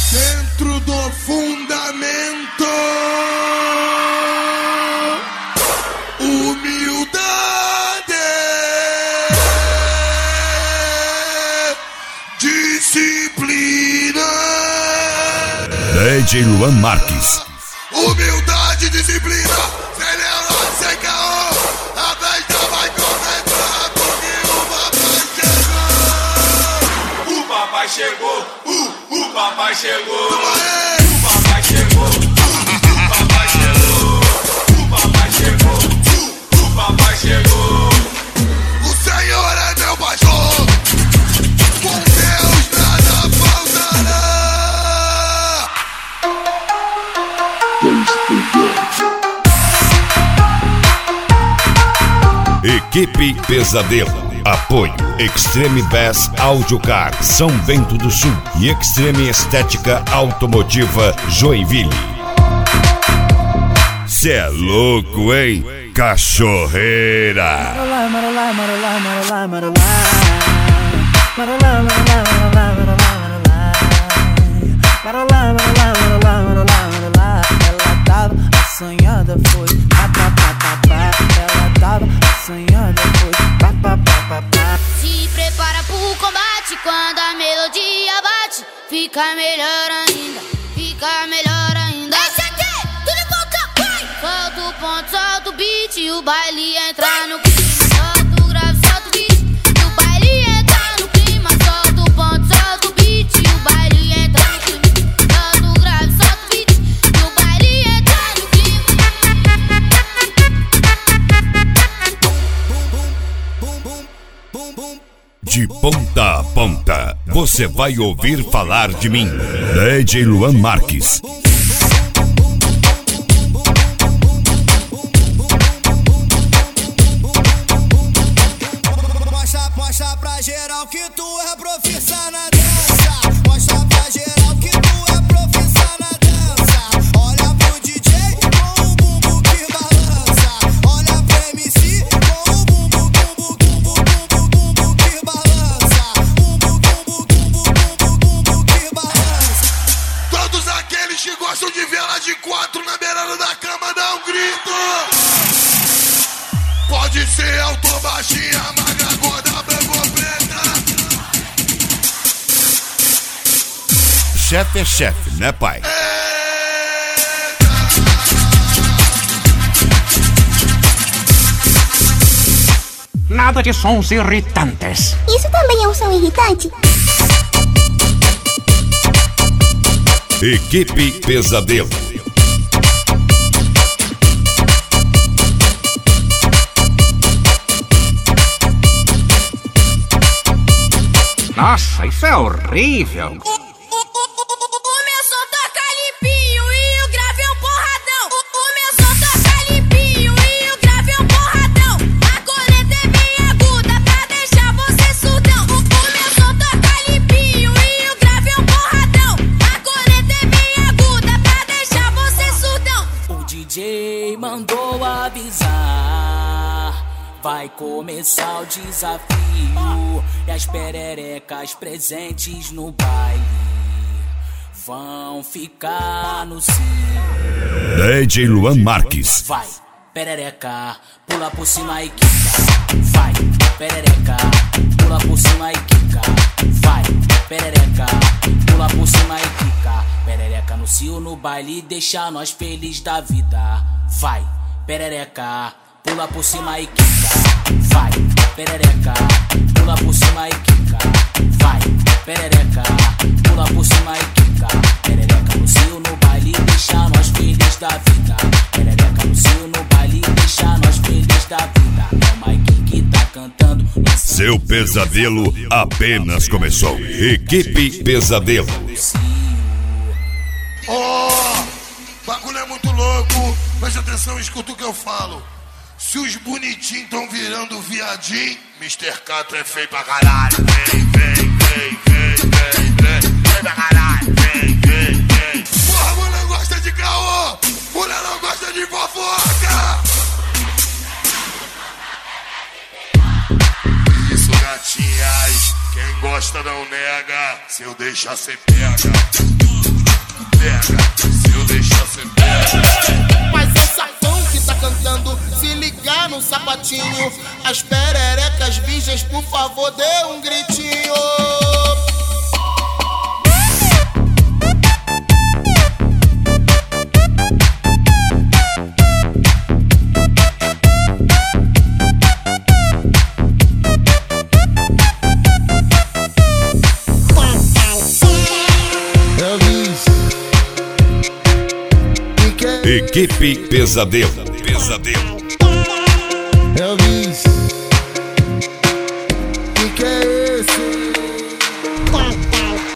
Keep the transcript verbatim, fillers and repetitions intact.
Dentro do fundamento, humildade, disciplina. D J Luan Marques. Humildade, disciplina, sem neurose, sem caô. A festa vai começar porque o papai chegou. O papai chegou, uh, o papai chegou. O papai chegou, uh, o papai chegou. O papai chegou, uh, o papai chegou. O Senhor é meu pastor, com Deus nada faltará. Equipe Pesadelo. Apoio Extreme Bass Audiocar São Bento do Sul e Extreme Estética Automotiva Joinville. Cê é louco, hein? Cachorreira. Ela tava assanhada, foi pá, pá, pá, pá, pá. Ela tava assanhada, foi pá, pá, pá, pá, pá. Se prepara pro combate, quando a melodia bate, fica melhor ainda, fica melhor ainda. Esse aqui, tudo em volta, vai! Solta o ponto, solta o beat, e o baile entra no clima. Solta o grave, solta o beat, e o baile entra no clima. Solta o ponto, solta o beat, e o baile entra no clima. Solta o grave, solta o beat, e o baile entra no clima. De ponta a ponta, você vai ouvir falar de mim. D J Luan Marques. Mostra, mostra pra geral que tu é profissa na dança. Mostra pra geral que tu é profissa na dança. Olha pro D J com o bumbo que balança. Olha pro M C com o bumbo, bumbo, bumbo, bumbo, bumbo que balança. Bumbo, bumbo, bumbo, bumbo, bumbo que balança. Todos aqueles que gostam de vela de quatro na beirada da cama, dá um grito. Pode ser alto, baixinha, magra, gorda, branca ou preta. Chefe é chefe, né, pai? Nada de sons irritantes. Isso também é um som irritante? Equipe Pesadelo. Nossa, isso é horrível. O, o, o, o, o meu som toca limpinho e o grave é um porradão. O, o meu som toca limpinho e o grave é um porradão. A corneta é bem aguda pra deixar você surdão. O, o meu som toca limpinho e o grave é um porradão. A corneta é bem aguda pra deixar você surdão. O D J mandou avisar, vai começar o desafio. E as pererecas presentes no baile vão ficar no cio. D J Luan Marques. Vai, perereca, pula por cima e quica. Vai, perereca, pula por cima e quica. Vai, perereca, pula por cima e quica. Perereca no cio, no baile, deixa nós felizes da vida. Vai, perereca, pula por cima e quica. Vai, perereca, pula por cima e quica. Vai, perereca, pula por cima e quica. Perereca no cio, no baile, deixa nós felizes da vida. Perereca no cio, no baile, deixa nós felizes da vida. É o Mike que tá cantando. Seu pesadelo apenas começou. Equipe Pesadelo. Oh, bagulho é muito louco. Preste atenção, escuta o que eu falo. Se os bonitinhos tão virando viadinho, mister Cato é feio pra caralho. Vem, vem, vem, vem, vem, vem, vem pra caralho. Vem, vem, vem. Porra, mulher gosta de caô, mulher não gosta de fofoca. Isso, gatinhas, quem gosta não nega, se eu deixar cê pega. sapatinho. As pererecas virgens, por favor, dê um gritinho. Equipe Pesadelo. Pesadelo.